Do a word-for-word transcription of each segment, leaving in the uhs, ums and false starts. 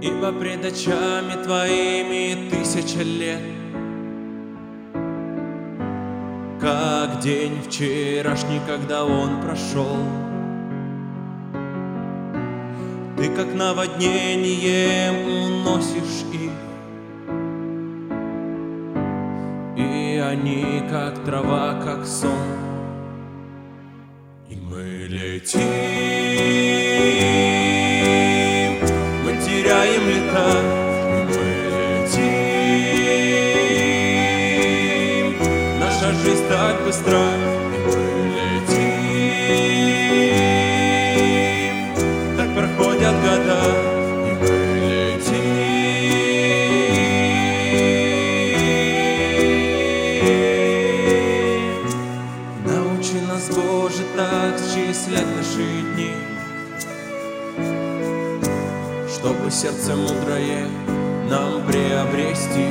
ибо пред очами Твоими тысяча лет, как день вчерашний, когда он прошел. Ты как наводнением уносишь их, и они как трава, как сон. И мы летим, мы теряем лета, и мы летим. Наша жизнь так быстра, и мы летим. Так проходят года, и мы летим. Научи нас, Боже, так счислять наши дни, чтобы сердце мудрое нам приобрести.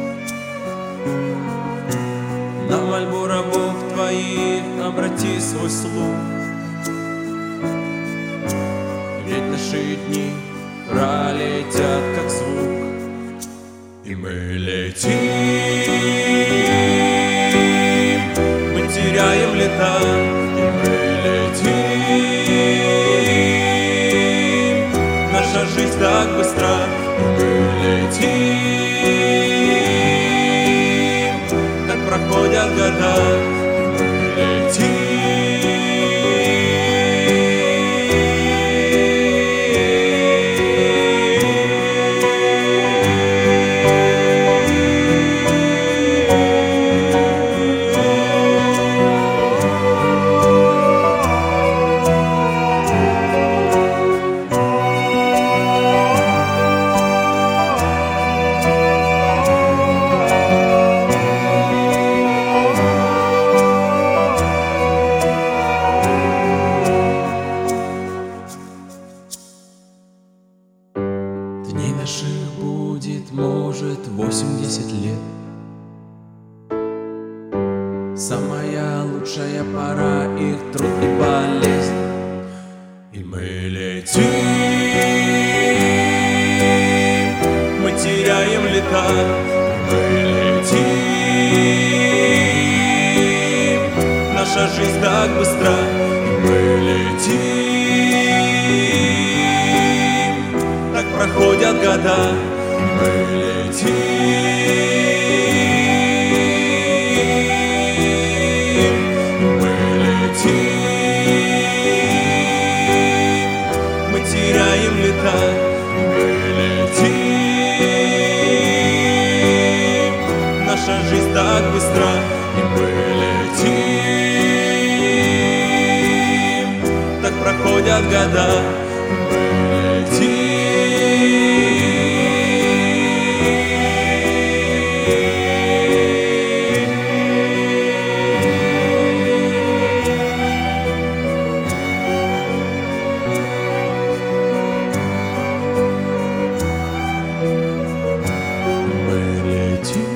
На мольбу рабов Твоих обрати свой слух, ведь наши дни пролетят, как звук. И мы летим, мы теряем лета, и мы летим. Наша жизнь так быстра, и мы летим. Так проходят года, и мы летим. Дней наших будет, может, восемьдесят лет. Самая лучшая пора, их труд и болезнь. И мы летим, мы теряем лета, мы летим. Наша жизнь так быстра, и мы летим. Так проходят года, и мы летим. Мы летим, мы теряем лета, и мы летим. Наша жизнь так быстра, и мы летим. Так проходят года, и мы летим. Мы летим.